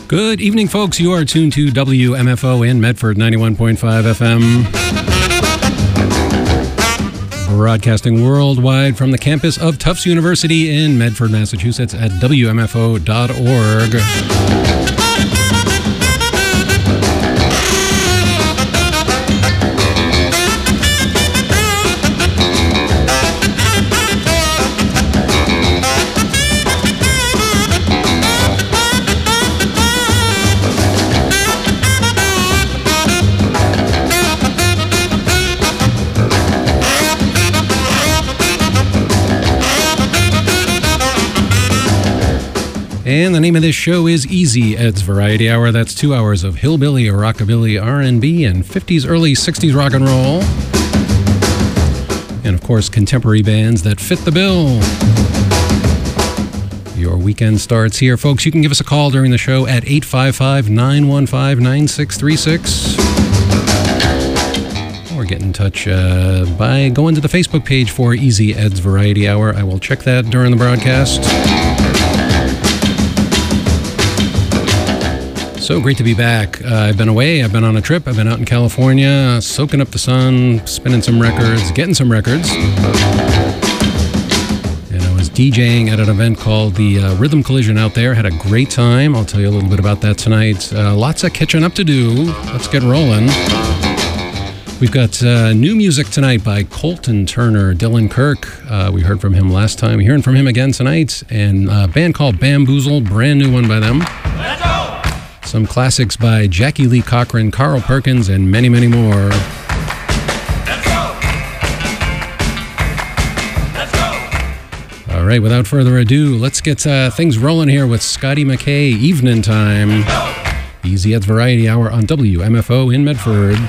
Good evening, folks. You are tuned to WMFO in Medford, 91.5 FM. Broadcasting worldwide from the campus of Tufts University in Medford, Massachusetts at WMFO.org. And the name of this show is Easy Ed's Variety Hour. That's 2 hours of hillbilly, rockabilly, R&B, and 50s, early 60s rock and roll. And, of course, contemporary bands that fit the bill. Your weekend starts here, folks. You can give us a call during the show at 855-915-9636. Or get in touch by going to the Facebook page for Easy Ed's Variety Hour. I will check that during the broadcast. So great to be back. I've been away. I've been on a trip. I've been out in California, soaking up the sun, spinning some records, getting some records. And I was DJing at an event called the Rhythm Collision out there. Had a great time. I'll tell you a little bit about that tonight. Lots of catching up to do. Let's get rolling. We've got new music tonight by Colton Turner, Dylan Kirk. We heard from him last time. We're hearing from him again tonight. And a band called Bamboozle, brand new one by them. Let's go! Some classics by Jackie Lee Cochran, Carl Perkins, and many, many more. Let's go! Let's go! All right, without further ado, let's get things rolling here with Scotty McKay, Evening Time. Easy Ed's Variety Hour on WMFO in Medford.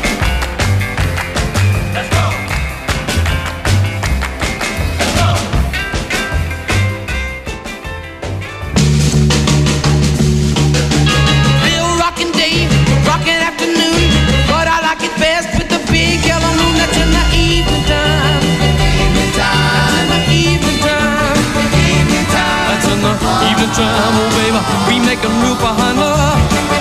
Time, oh baby, we make 'em real behind love.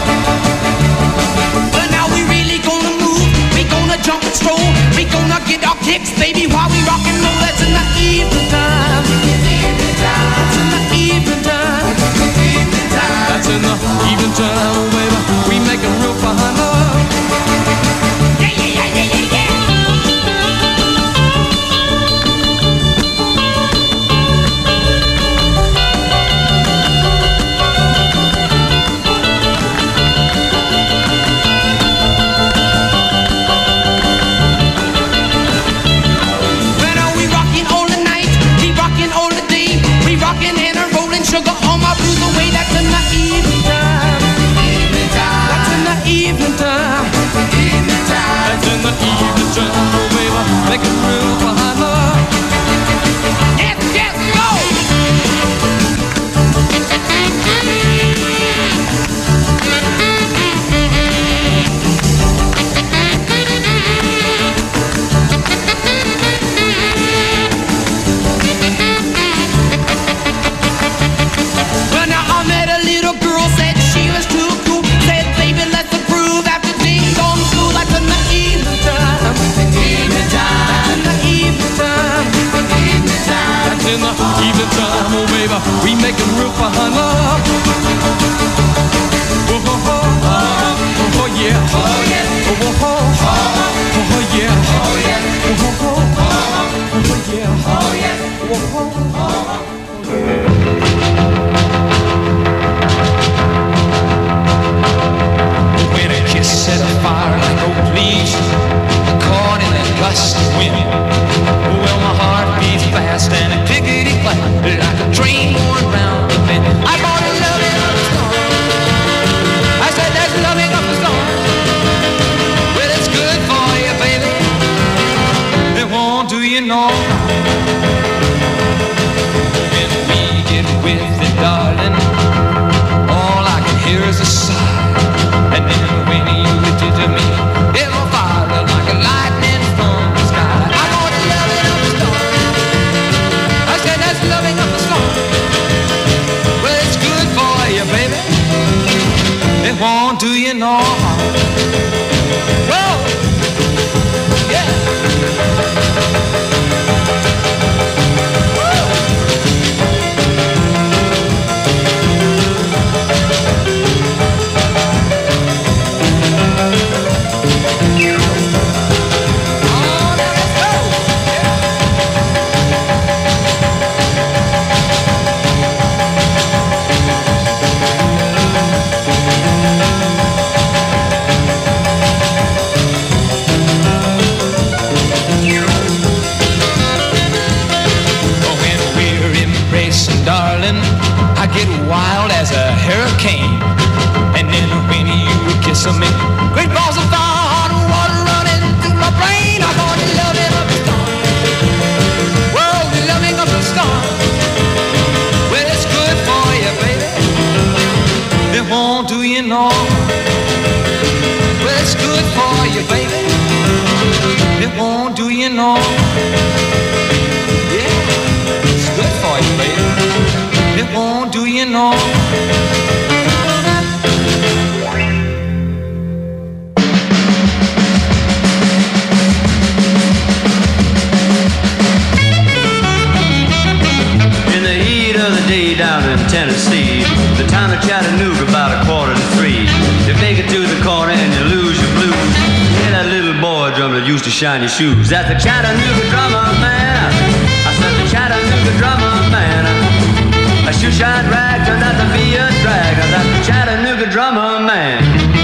But now we really gonna move, we gonna jump and stroll, we gonna get our kicks, baby, while we rock and roll. That's in the evening time. That's in the evening time. That's in the evening time, oh baby, we make 'em real behind love. Yeah, yeah, yeah, yeah, yeah, yeah. Sugar on my blues away, that's in the evening time. That's in the evening time. That's in the evening time, oh baby, make it real behind love. Yes, yes, go! That's in the you no harm. Whoa, yeah. Darling, I get wild as a hurricane. And then when you kiss me, great balls of fire, hot water running through my brain. I'm gonna love it up a storm. Whoa, the loving of the storm. Well, it's good for you, baby. It won't do you no harm. Well, it's good for you, baby. It won't do you no harm. Good for you, baby. It won't do you no. In the heat of the day down in Tennessee, the town of Chattanooga about 2:45. You make it to the corner and you lose your blues. Yeah, that little boy drummer that used to shine your shoes. That's the Chattanooga drummer man. I said the Chattanooga drummer man. A shoe-shine rag turned out to be a drag. That's the Chattanooga drummer man.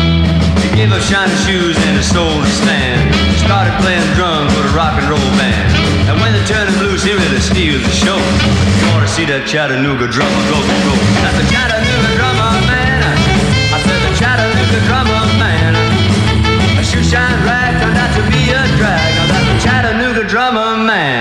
He gave up shiny shoes and his soul to stand. He started playing drums with a rock and roll band. And when they turned him loose, he really steals the show. You want to see that Chattanooga drummer go. That's the Chattanooga drummer man. I said the Chattanooga drummer man. A shoe-shine rag turned out to be a drag. Now that's the Chattanooga drummer man.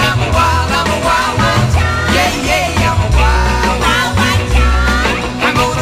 I'm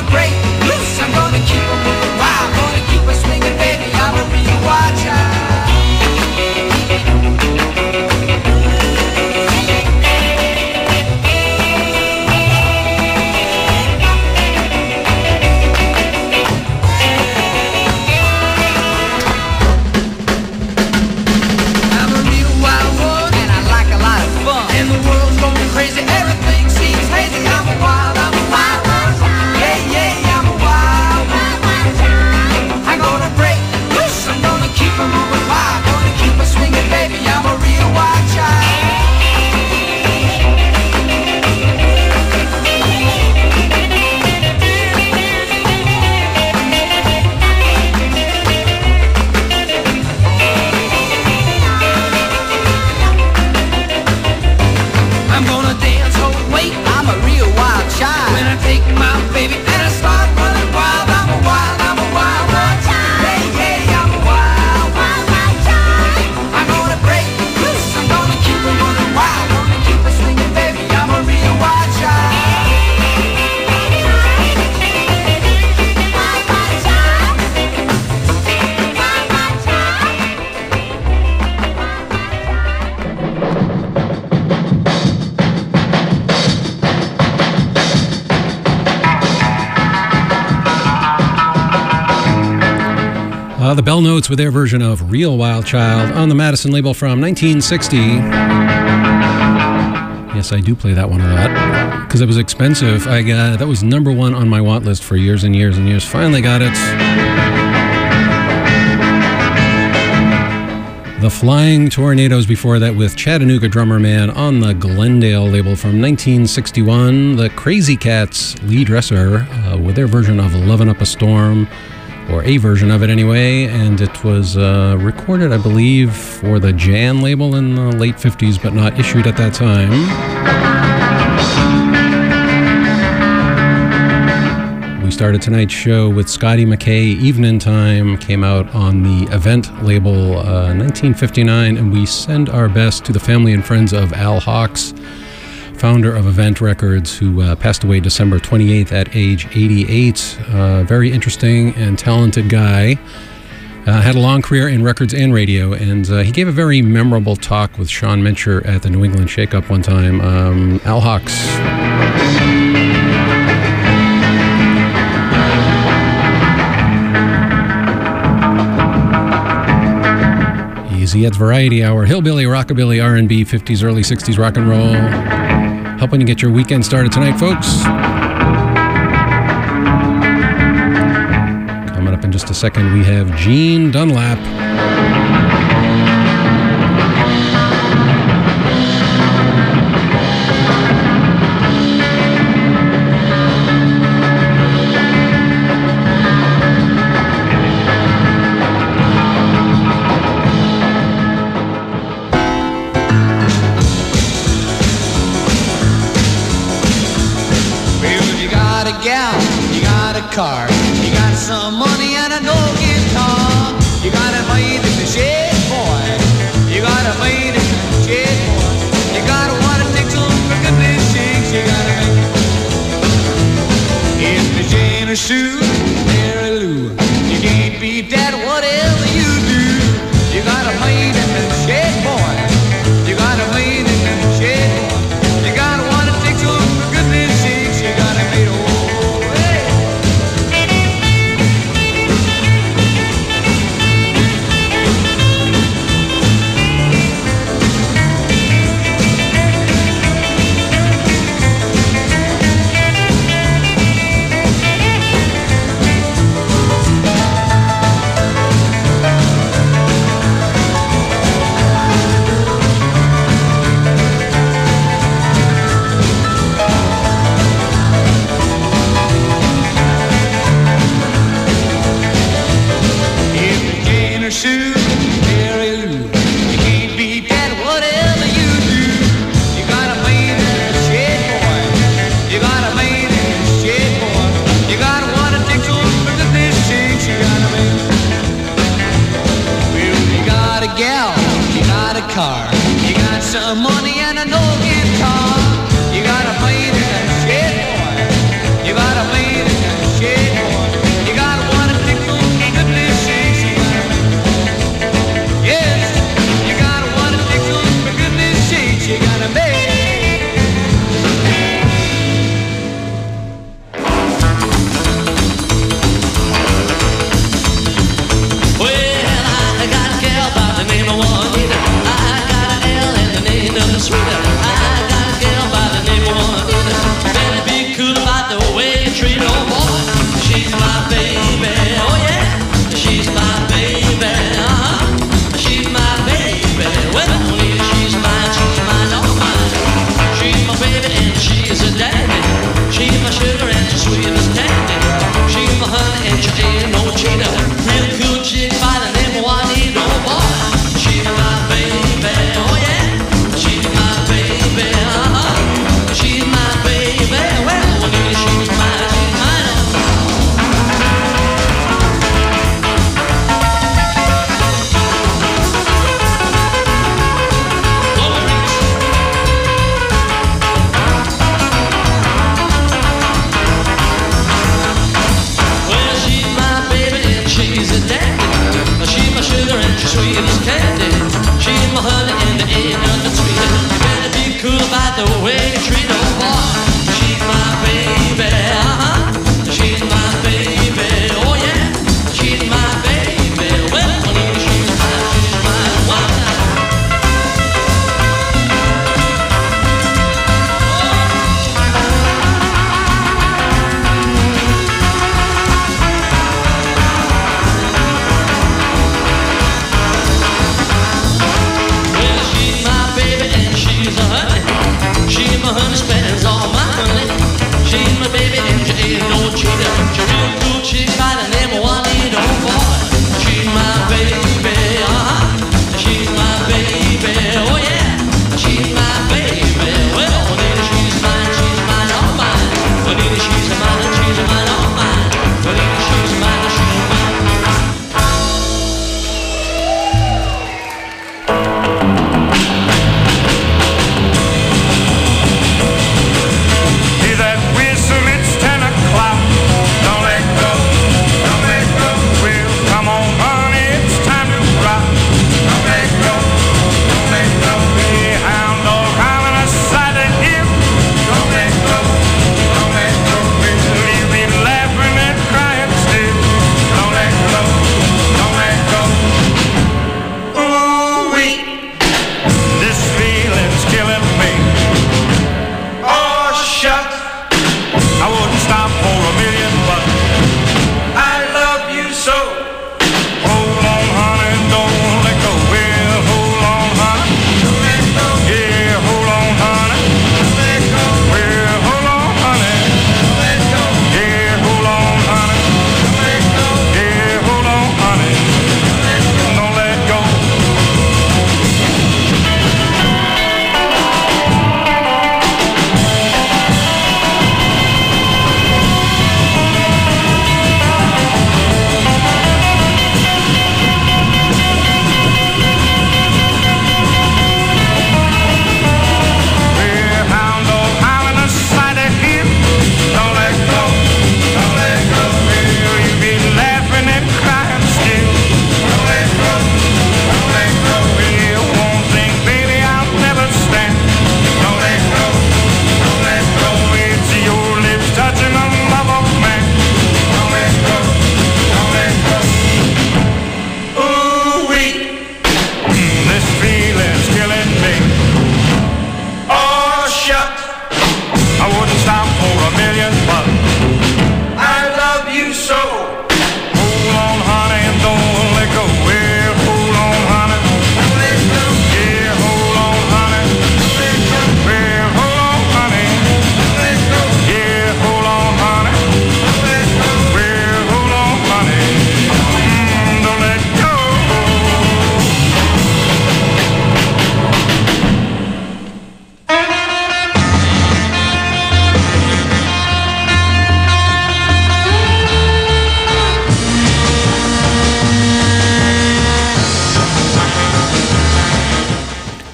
The Bell Notes with their version of Real Wild Child on the Madison label from 1960. Yes, I do play that one a lot because it was expensive. That was number one on my want list for years and years and years. Finally got it. The Flying Tornadoes before that with Chattanooga Drummer Man on the Glendale label from 1961. The Crazy Cats, Lee Dresser, with their version of Lovin' Up a Storm, or a version of it anyway, and it was recorded, I believe, for the Jan label in the late 50s, but not issued at that time. We started tonight's show with Scotty McKay, Evening Time, came out on the Event label 1959, and we send our best to the family and friends of Al Hawks, founder of Event Records, who passed away December 28th at age 88. Very interesting and talented guy. Had a long career in records and radio, and he gave a very memorable talk with Sean Mincher at the New England Shake-Up one time. Al Hawks. Easy Ed's Variety Hour, hillbilly, rockabilly, R&B, 50s, early 60s rock and roll. Helping you get your weekend started tonight, folks. Coming up in just a second, we have Gene Dunlap. Car. You got some money and a no guitar. You got a maid in the shed, boy. You got a maid in the shed, boy. You got a water nickel, look at this shakes. You got a maid. It's the Jane or Sue, Mary Lou. You can't beat that whatever you do. You got a maid in the shed, boy. You got a maid in the shed, boy. You got a water nickel, look at this shakes. You got a maid, oh.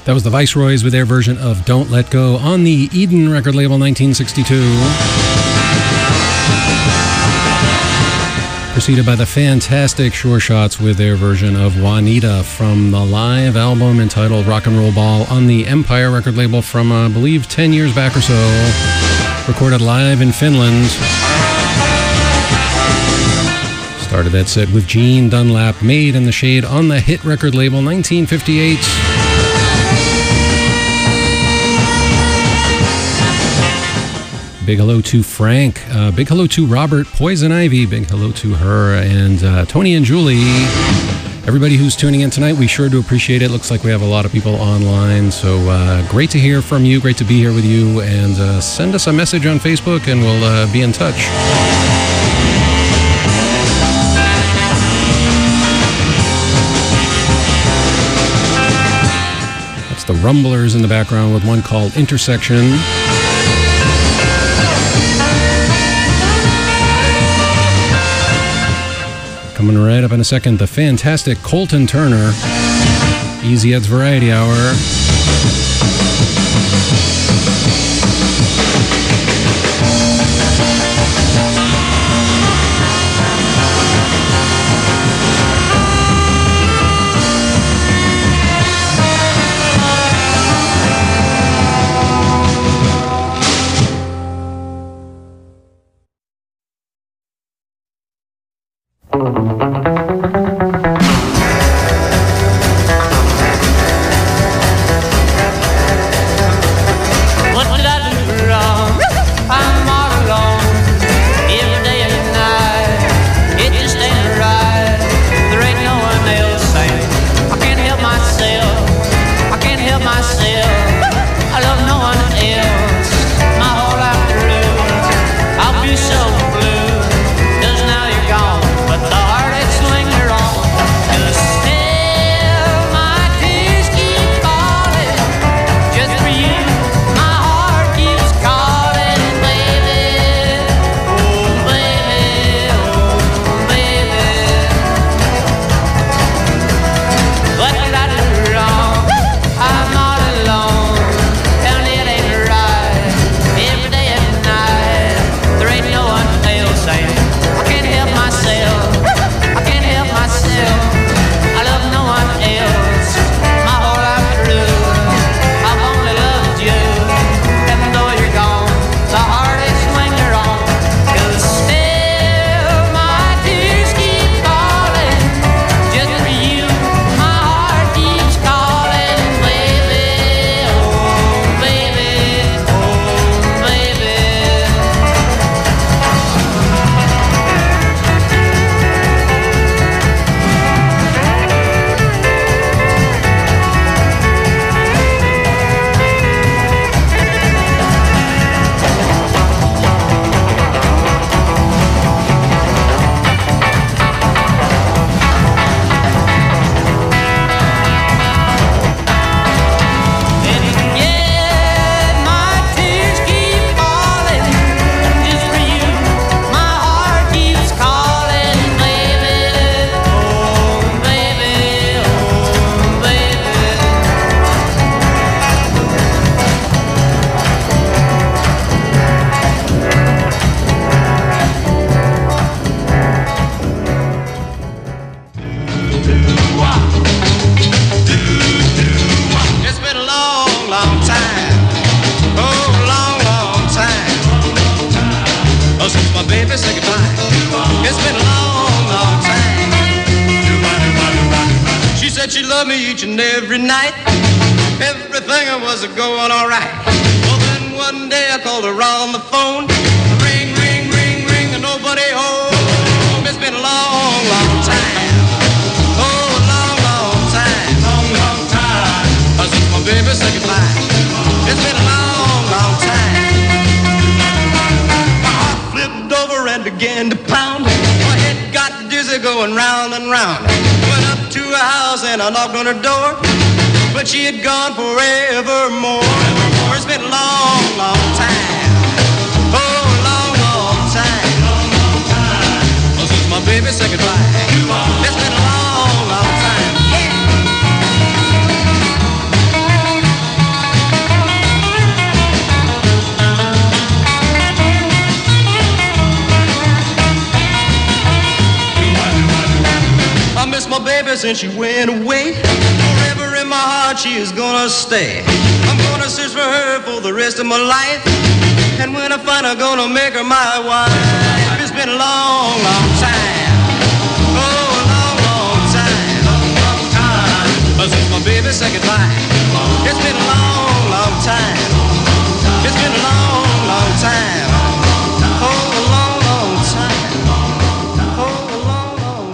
That was the Viceroys with their version of Don't Let Go on the Eden record label, 1962. Preceded by the fantastic Sure Shots with their version of Juanita from the live album entitled Rock and Roll Ball on the Empire record label from, I believe, 10 years back or so. Recorded live in Finland. Started that set with Gene Dunlap, Made in the Shade on the Hit record label, 1958. Big hello to Frank. Big hello to Robert, Poison Ivy. Big hello to her and Tony and Julie. Everybody who's tuning in tonight, we sure do appreciate it. Looks like we have a lot of people online. So great to hear from you. Great to be here with you. And send us a message on Facebook and we'll be in touch. That's the Rumblers in the background with one called Intersection. Coming right up in a second, the fantastic Colton Turner, Easy Ed's Variety Hour. baby since she went away. Forever in my heart she is gonna stay. I'm gonna search for her for the rest of my life. And when I find her, gonna make her my wife. It's been a long, long time. Oh, a long, long time. Long time. Since my baby said goodbye. It's been a long, long time. It's been a long, long time. Oh, a long, long time. Oh, a long, long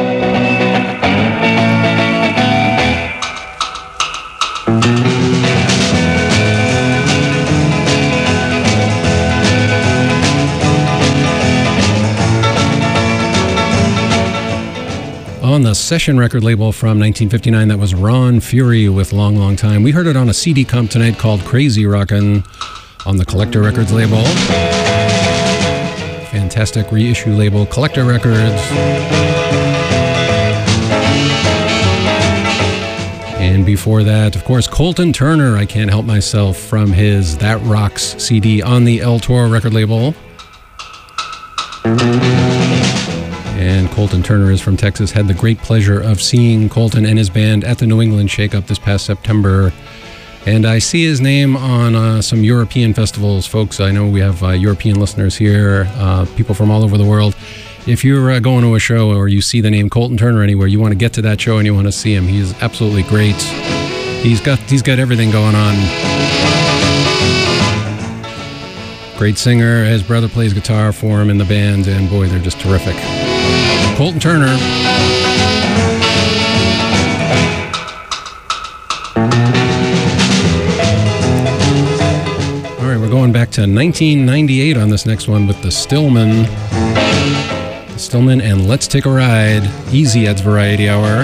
On the Session record label from 1959, that was Ron Fury with Long, Long Time. We heard it on a CD comp tonight called Crazy Rockin' on the Collector Records label. Fantastic reissue label, Collector Records. And before that, of course, Colton Turner, I Can't Help Myself, from his That Rocks CD on the El Toro record label. And Colton Turner is from Texas. Had the great pleasure of seeing Colton and his band at the New England Shake-Up this past September. And I see his name on some European festivals. Folks, I know we have European listeners here, people from all over the world. If you're going to a show or you see the name Colton Turner anywhere, you want to get to that show and you want to see him. He's absolutely great. He's got everything going on. Great singer. His brother plays guitar for him in the band, and boy, they're just terrific. Colton Turner. All right, we're going back to 1998 on this next one with the Stillman. Stillman and Let's Take a Ride. Easy Ed's Variety Hour.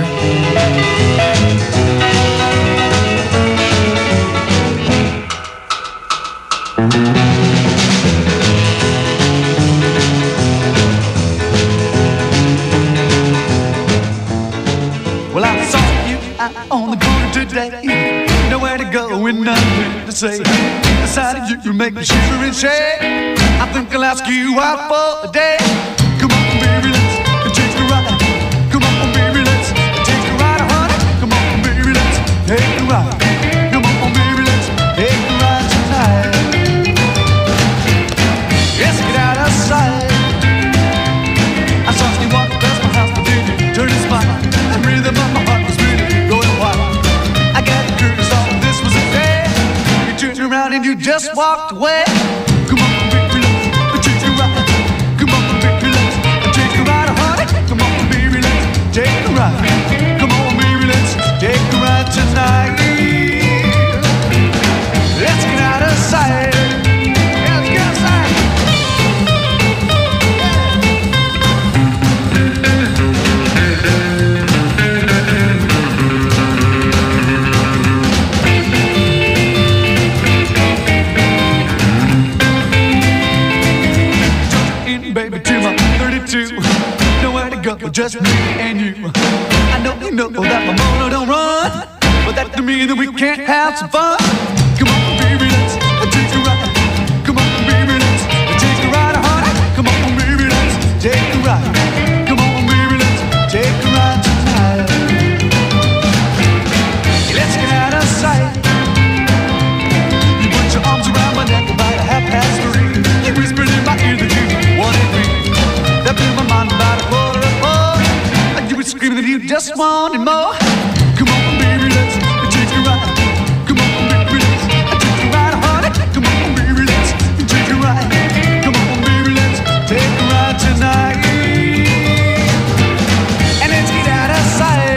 Well, I saw you out on the corner today. Nowhere to go and nothing to say. The sight of you make me shiver and shake. I think I'll ask you out for a day. Come on, baby, let's take a ride. Come on, baby, let's take a ride, honey. Come on, baby, let's take a ride. Come on, baby, let's take a ride tonight. Let's get out of sight. I saw you walk past my house, but then you turned and smiled. The rhythm of my heart was really going wild. I got curious, thought this was a day. You turned around and you just walked away. Come on, baby, let's take a ride. Come on, baby, let's take a ride, honey. Come on, baby, let's take a ride. Come on, baby, let's take a ride tonight. Let's get out of sight. Let's get outside. Baby, to my 32, nowhere to go, just me and you. I know you know that my motor don't run, but that don't mean that we can't have some fun. Come on, baby, let's take a ride. Come on, baby, let's take a ride, honey. Come on, baby, let's take a ride. Come on, baby, let's take a ride tonight. Let's get out of sight. You put your arms around my neck about 3:30. You whispered in my ear that you wanted me. That blew my mind about 4:45. And you were screaming that you just wanted more. Come on, baby, let's take a ride. Come on, baby, let's take a ride, honey. Come on, baby, let's take a ride. Come on, baby, let's take a ride tonight. And let's get out of sight.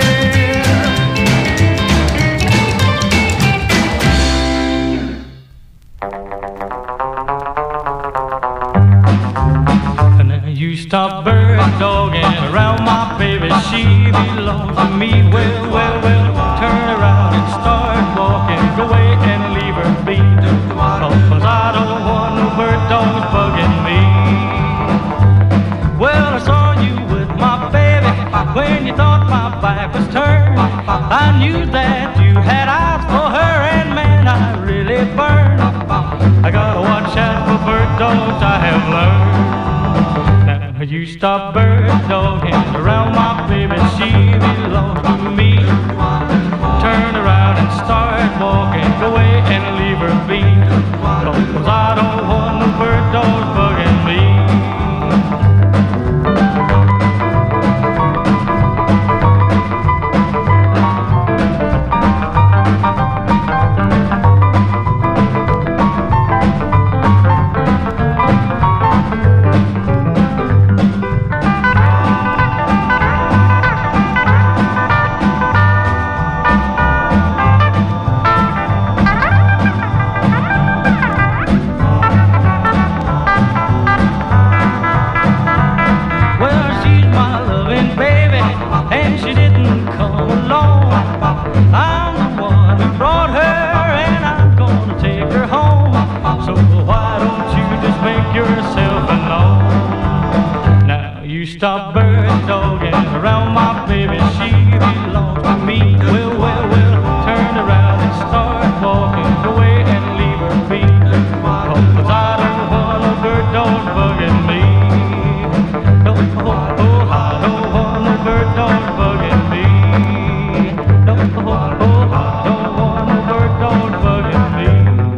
You stop bird dogging around my baby, she belongs to me. Well, well, well, turn around and start walking, go away and leave her be. Cause I don't want no bird dogs bugging me. Well, I saw you with my baby when you thought my back was turned. I knew that you had eyes for her, and man, I really burned. I gotta watch out for bird dogs, I have learned. You you stop bird dogging around my baby, she belongs to me. Turn around and start walking, go away and leave her be. 'Cause I don't want no bird dogs bugging me. Stop bird dogging around my baby, she belongs to me. Well, well, well, turn around and start walking, go away and leave her be. 'Cause I don't want no bird dogs bugging me. No, oh, oh, I don't want no bird dogs bugging me. No, oh, oh, I don't want no bird dogs bugging me.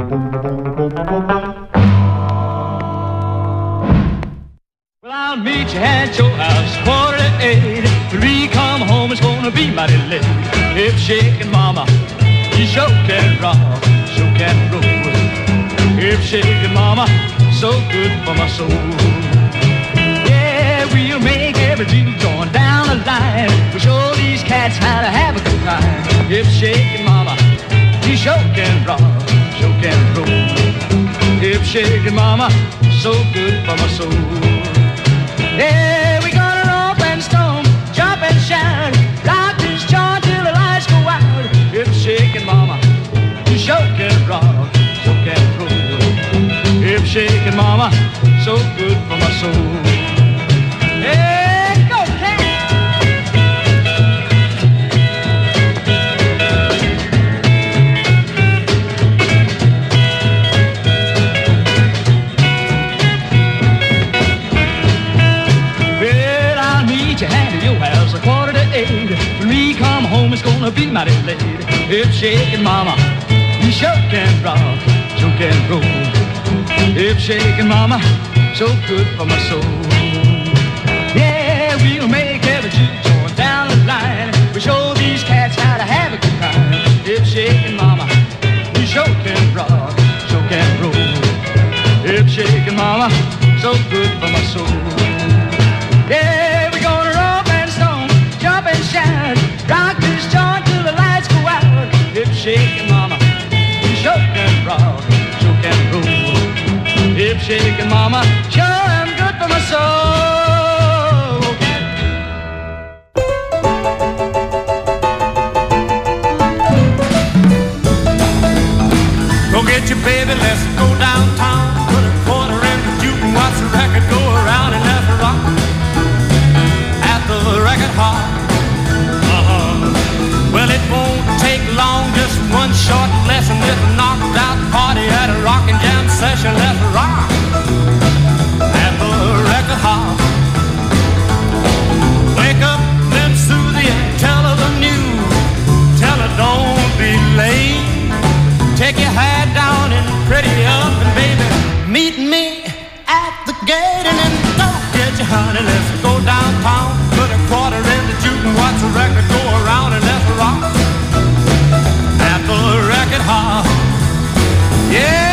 Well, I'll meet you at your house, 7:45. When we come home, it's gonna be mighty late. Hip shaking, mama, you sure can rock, sure can roll. Hip shaking, mama, so good for my soul. Yeah, we'll make every Jew going down the line. We'll show these cats how to have a good time. Hip shaking, mama, you sure can rock, sure can roll. Hip shaking, mama, so good for my soul. Yeah, we gonna romp and stomp, jump and shout, rock this joint till the lights go out. Hip shaking, mama, you sure can rock, sure can roll. Hip shaking, mama, so good for my soul. Hey, go cat! A 7:45. When we come home, it's gonna be mighty late. Hip shaking, mama, you sure can rock, sure can roll. Hip shaking, mama, so good for my soul. Yeah, we'll make every Jew join down the line. We show these cats how to have a good time. Hip shaking, mama, you sure can rock, sure can roll. Hip shaking, mama, so good for my soul. Yeah. Rock this joint till the lights go out. Hip shaking, mama, you sure can rock, sure can roll. Hip shaking, mama, sure am good for my soul. Go get your baby, let's go downtown. Put a quarter in the juke and watch the record go around and let's rock at the record hall. Well, it won't take long, just one short lesson. It's a knocked out party at a rockin' jam session. Let's rock at the record hall. Wake up, then Susie, and tell her the news. Tell her don't be late. Take your hat down and pretty up, and baby, meet me at the gate. And then don't get your honey, let's go downtown. Put a quarter in the juke and watch the record go around and let's rock at the record hall. Yeah.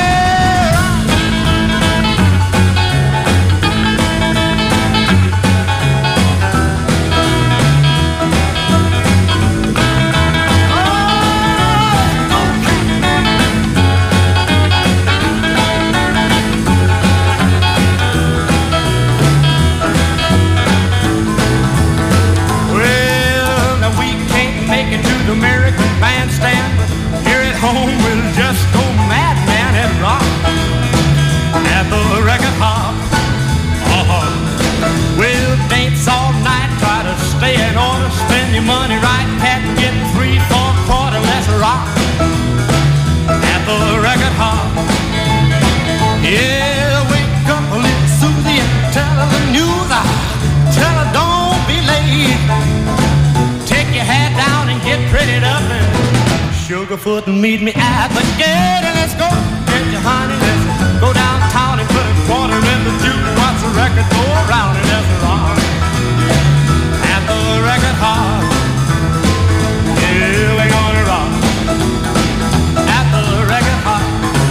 Sugarfoot and meet me at the gate. And let's go get your honey. Let's go downtown and put a quarter in the jukebox. The record go around and let's rock at the record hall. Yeah, we're gonna rock at the record hall.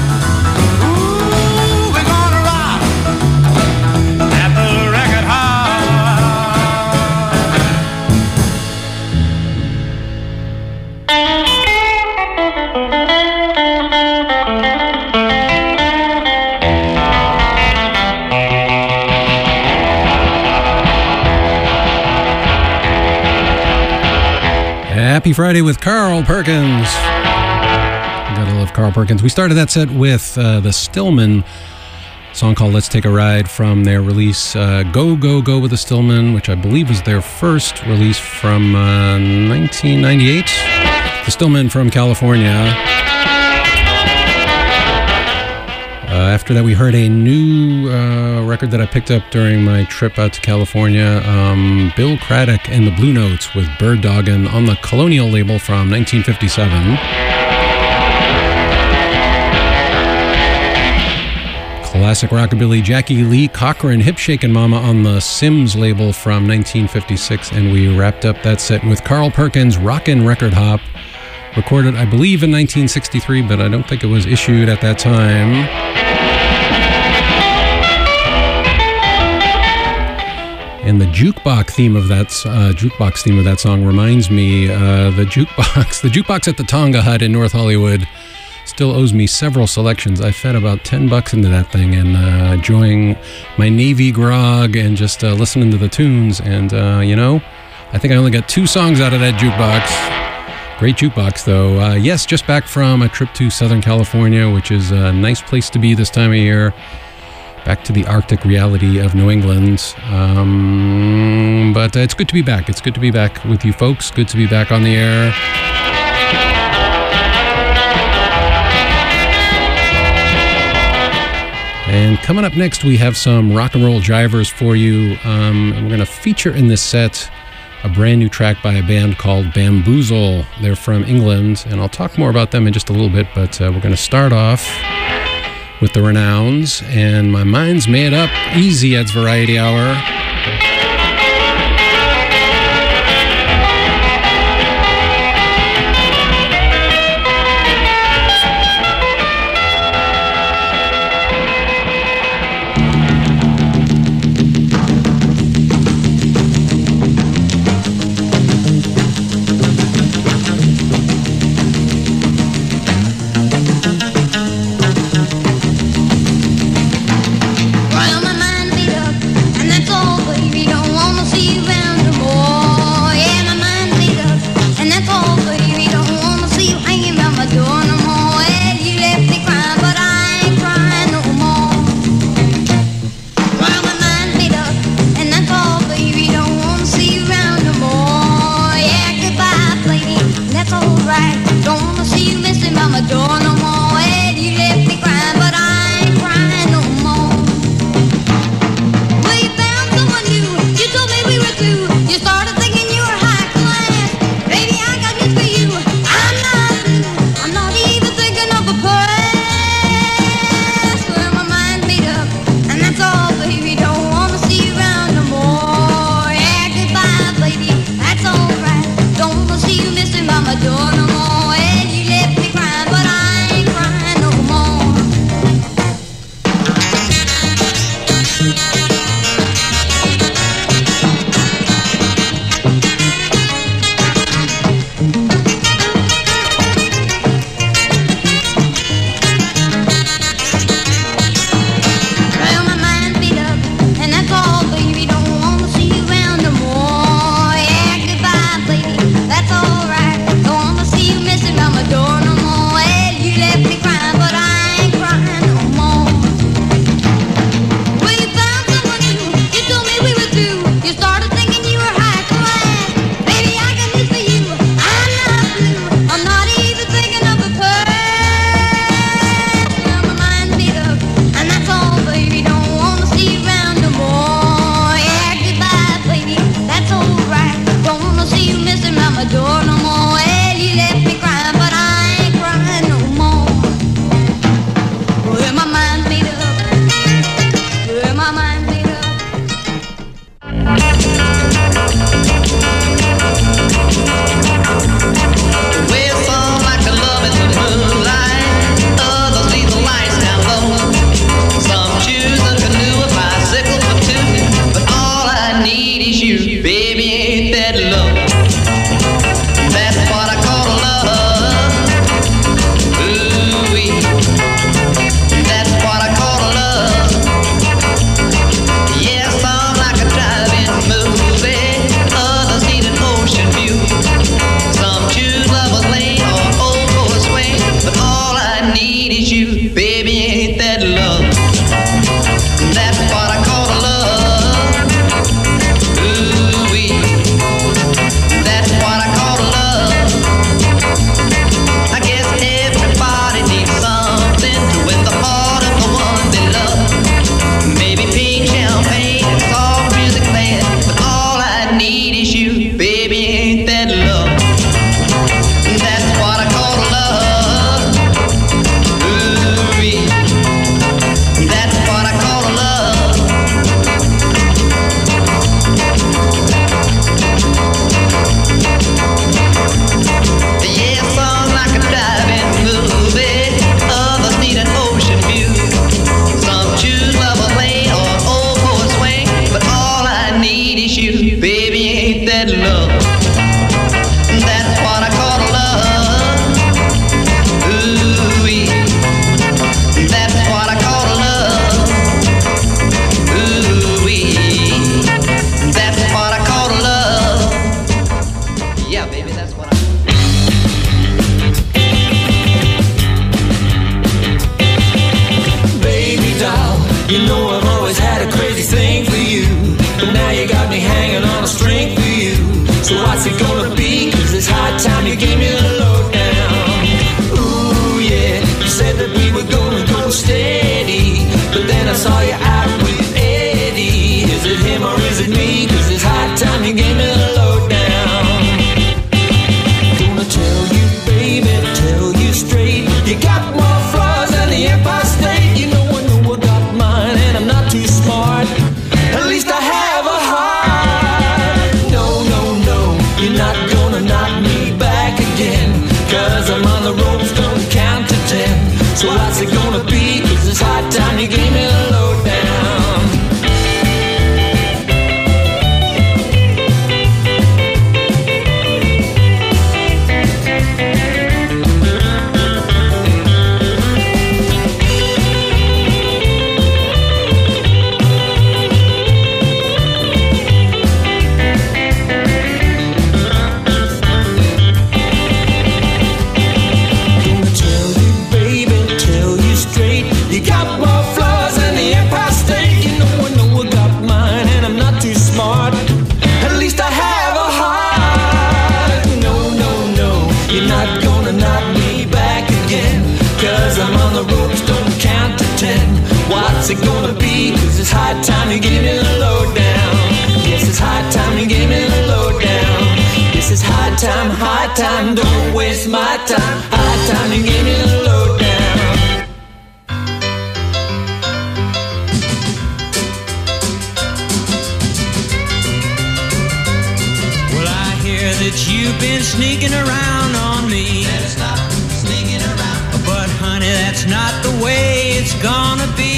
Ooh, we're gonna rock at the record hall. Happy Friday with Carl Perkins. Gotta love Carl Perkins. We started that set with the Stillman song called Let's Take a Ride from their release Go, Go, Go with the Stillman, which I believe was their first release from 1998. The Stillman from California. After that, we heard a new record that I picked up during my trip out to California, Bill Craddock and the Blue Notes with Bird Doggin' on the Colonial label from 1957. Classic rockabilly Jackie Lee Cochran, Hip Shakin' Mama on the Sims label from 1956. And we wrapped up that set with Carl Perkins' Rockin' Record Hop, recorded, I believe, in 1963, but I don't think it was issued at that time. And the jukebox theme of that song reminds me, the jukebox at the Tonga Hut in North Hollywood still owes me several selections. I fed about $10 into that thing and enjoying my Navy grog and just listening to the tunes. And I think I only got 2 songs out of that jukebox. Great jukebox, though. Yes, just back from a trip to Southern California, which is a nice place to be this time of year. Back to the Arctic reality of New England. But it's good to be back. It's good to be back with you folks. Good to be back on the air. And coming up next, we have some rock and roll jivers for you. And we're going to feature in this set a brand new track by a band called Bamboozle. They're from England, and I'll talk more about them in just a little bit, but we're going to start off with the Renowns and My Mind's Made Up, Easy Ed's Variety Hour. Well, my mind made up, and that's all, baby. baby, ain't that love? That's what I call love. Ooh-wee. That's what I call love. Yeah, some like a drive-in movie, others need an ocean view. Some choose Lover's Lane or Old Boy Swing, but all I need is you, baby, ain't that love? That's what I call love. Ooh-wee. That's what I call love. I guess everybody needs something to win the heart of the one they love. Maybe pink champagne and soft music playing, but all I need is you, baby, ain't that love? That's what I call love. Ooh-wee. That's what I call love. Yeah, some like a drive-in movie, others need an ocean view. Some choose Lover's Lane or Old Boy Swing, but all I need is you, baby, ain't that love? That's what I call love. Ooh-wee. That's what I call love. Ooh-wee. That's what I call love. Yeah, baby, that's what I... Baby doll, you know I've always had a crazy thing for you, but now you got me hanging on a string for you. So what's it gonna be? 'Cause it's high time you gave me the lowdown. Ooh yeah, you said that we were gonna go steady, but then I saw you out with Eddie. Is it him or is it me? 'Cause it's high time you gave me the lowdown. Gonna tell you, baby, tell you straight, you got more flaws than the Empire State. You know I got mine, and I'm not too smart. At least I have a heart. No, no, no, you're not gonna knock me back again, 'cause I'm on the ropes, don't count to 10. So what's it gonna be? 'Cause it's high time you gave me the lowdown. Gonna tell you, baby, tell you straight, you got more flaws than the Empire State. You know I got mine, and I'm not too smart. At least I have a heart. No, no, no, you're not gonna knock me back again, 'cause I'm on the ropes, don't count to 10. What's it gonna be? 'Cause it's high time you give me the lowdown. Yes, it's high time you give me the lowdown. This is high time, don't waste my time. High time you give me the lowdown. Well, I hear that you've been sneaking around on me. Better stop sneaking around. But honey, that's not the way it's gonna be.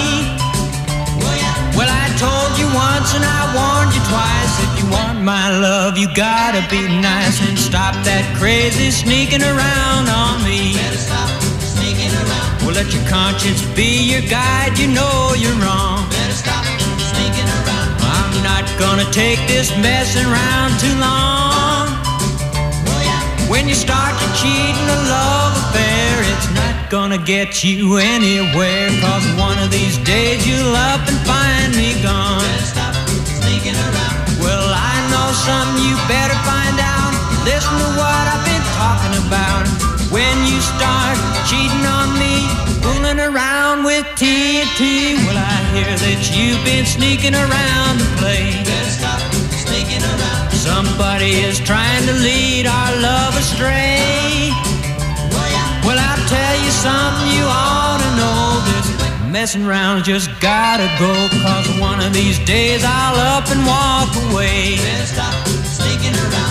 Well, I told you once and I warned you twice. If you want my love, you gotta be nice and stop that crazy sneaking around on me. Better stop sneaking around. Well, let your conscience be your guide. You know you're wrong. Better stop sneaking around. I'm not gonna take this messing around too long. When you start to cheat in a love affair, it's not gonna get you anywhere. 'Cause one of these days you'll up and find me gone. Better stop sneaking around. Well, I know something you better find out. Listen to what I've been talking about. When you start cheating on me, fooling around with TNT. Well, I hear that you've been sneaking around to play. Better stop sneaking around. Somebody is trying to lead our love astray. Well, I'll tell you something you ought to know. This messing around just gotta go. 'Cause one of these days I'll up and walk away. Better stop sneaking around.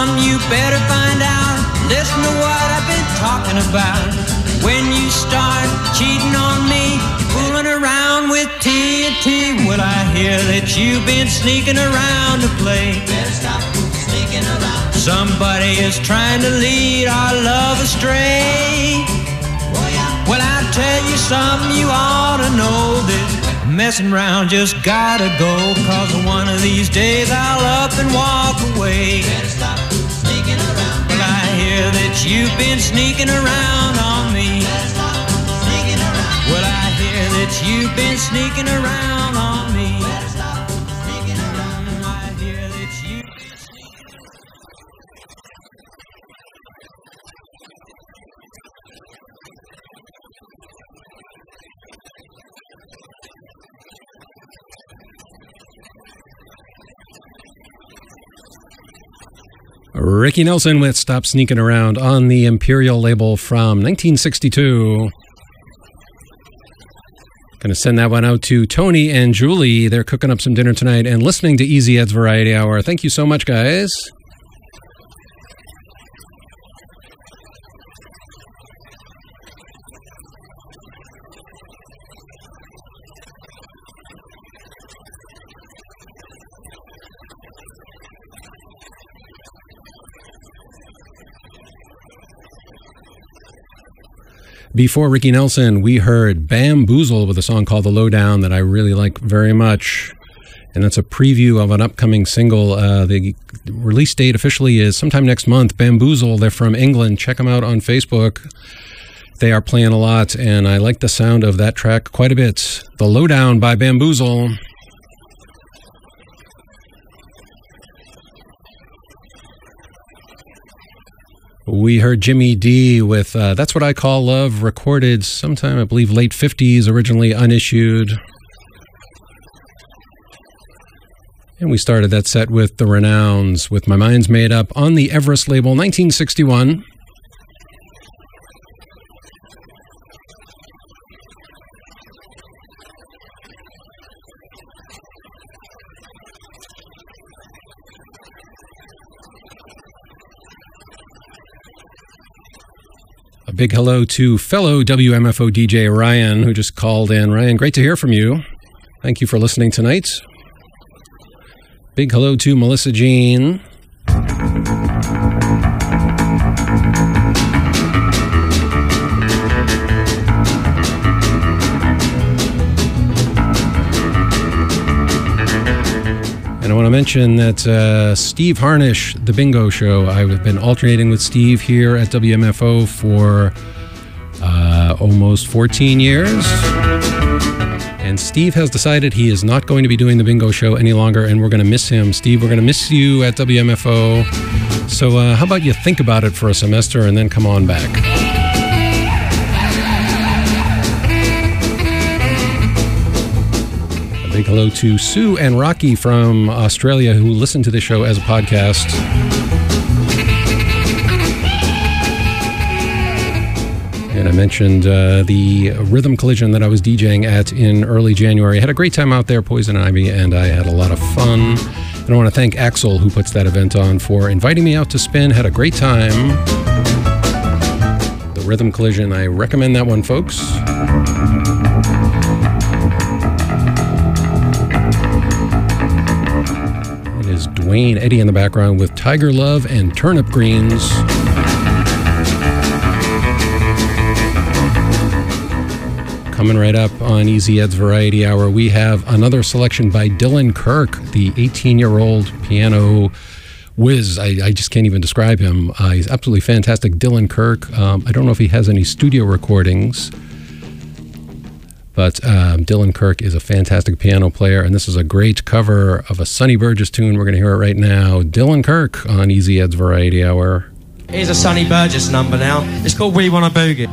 something you better find out. Listen to what I've been talking about. When you start cheating on me, you're fooling around with TNT. Well, I hear that you've been sneaking around to play. Better stop sneaking around. Somebody is trying to lead our love astray. Well, I'll tell you something you ought to know. This messing around just gotta go. Cause one of these days I'll up and walk away. Better stop sneaking around. Well, I hear that you've been sneaking around on me. Better stop sneaking around. Well, I hear that you've been sneaking around on me. Better stop sneaking around. I hear that you've been sneaking around. Ricky Nelson with Stop Sneaking Around on the Imperial label from 1962. Going to send that one out to Tony and Julie. They're cooking up some dinner tonight and listening to Easy Ed's Variety Hour. Thank you so much, guys. Before Ricky Nelson, we heard Bamboozle with a song called The Lowdown that I really like very much. And that's a preview of an upcoming single. The release date officially is sometime next month. Bamboozle, they're from England. Check them out on Facebook. They are playing a lot, and I like the sound of that track quite a bit. The Lowdown by Bamboozle. We heard Jimmy D with That's What I Call Love, recorded sometime, I believe, late 50s, originally unissued. And we started that set with The Renowns, with My Mind's Made Up, on the Everest label, 1961. A big hello to fellow WMFO DJ Ryan, who just called in. Ryan, great to hear from you. Thank you for listening tonight. Big hello to Melissa Jean. And I want to mention that Steve Harnish, The Bingo Show, I've been alternating with Steve here at WMFO for almost 14 years. And Steve has decided he is not going to be doing The Bingo Show any longer, and we're going to miss him. Steve, we're going to miss you at WMFO. So how about you think about it for a semester and then come on back? A big hello to Sue and Rocky from Australia, who listen to the show as a podcast. And I mentioned the Rhythm Collision that I was DJing at in early January. I had a great time out there, Poison Ivy, and I had a lot of fun. And I want to thank Axel, who puts that event on, for inviting me out to spin. Had a great time. The Rhythm Collision, I recommend that one, folks. It is Dwayne Eddy in the background with Tiger Love and Turnip Greens. Coming right up on Easy Ed's Variety Hour, we have another selection by Dylan Kirk, the 18-year-old piano whiz. I just can't even describe him. He's absolutely fantastic. Dylan Kirk. I don't know if he has any studio recordings, but Dylan Kirk is a fantastic piano player, and this is a great cover of a Sonny Burgess tune. We're going to hear it right now. Dylan Kirk on Easy Ed's Variety Hour. Here's a Sonny Burgess number now. It's called We Wanna Boogie.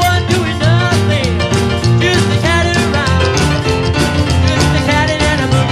Just a cat and a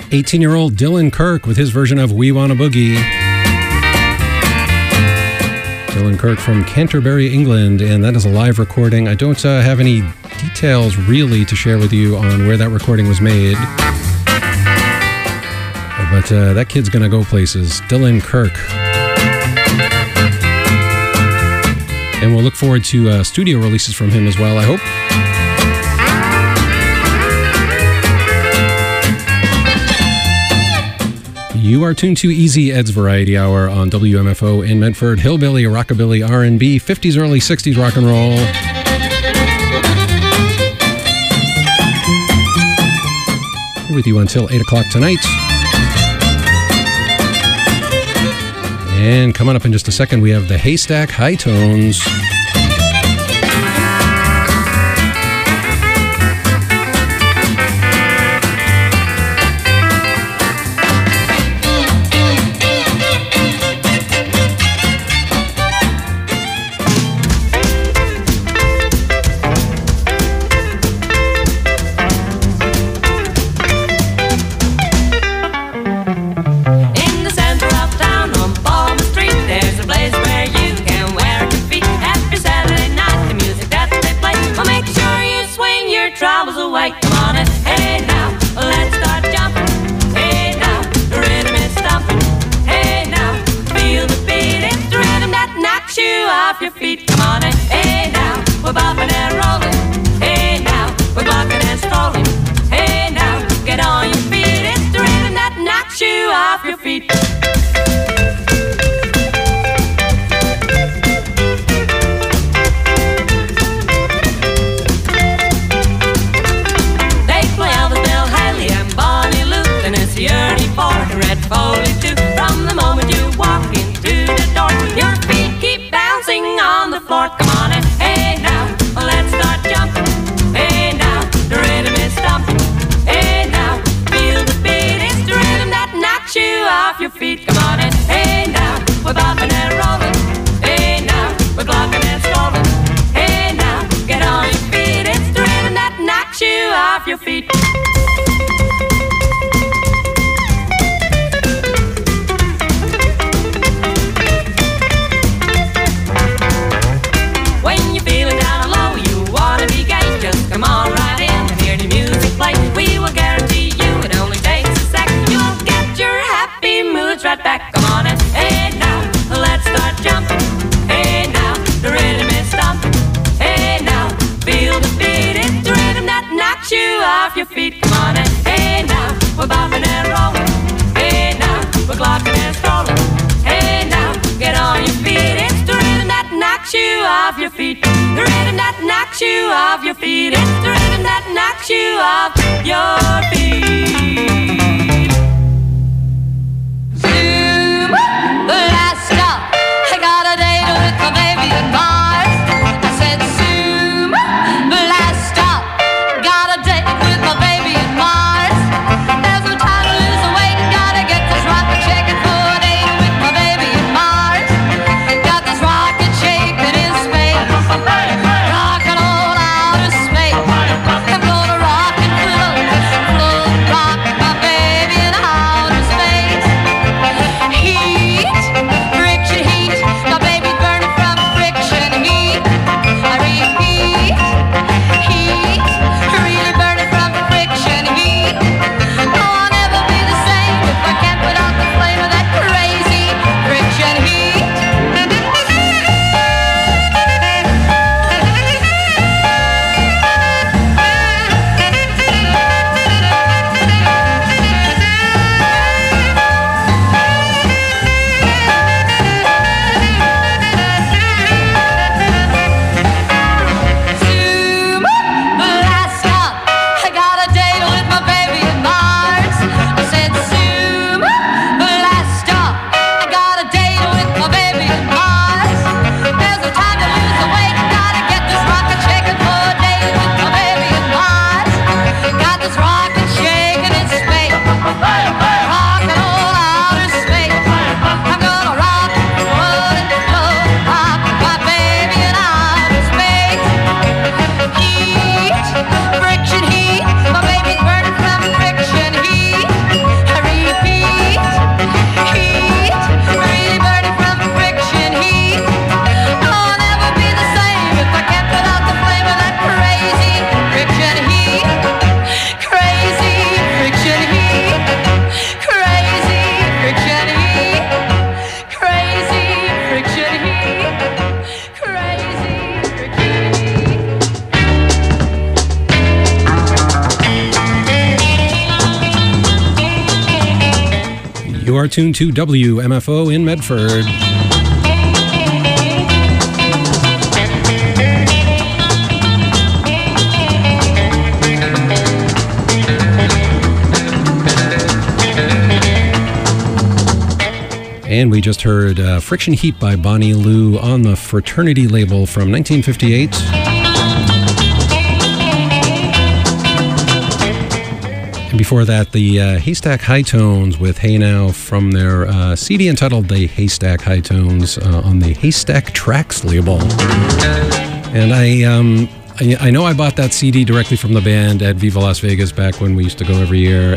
18-year-old Dylan Kirk with his version of We Wanna Boogie. Dylan Kirk from Canterbury, England, and that is a live recording. I don't have any details really to share with you on where that recording was made. But that kid's gonna go places. Dylan Kirk. And we'll look forward to studio releases from him as well, I hope. You are tuned to Easy Ed's Variety Hour on WMFO in Medford. Hillbilly, rockabilly, R&B, 50s, early 60s rock and roll. Here with you until 8 o'clock tonight. And coming up in just a second, we have the Haystack High Tones. Rock You are tuned to WMFO in Medford. And we just heard Friction Heat by Bonnie Lou on the Fraternity label from 1958. And before that, the Haystack High Tones with Hey Now from their CD entitled The Haystack High Tones on the Haystack Tracks label. And I know I bought that CD directly from the band at Viva Las Vegas back when we used to go every year,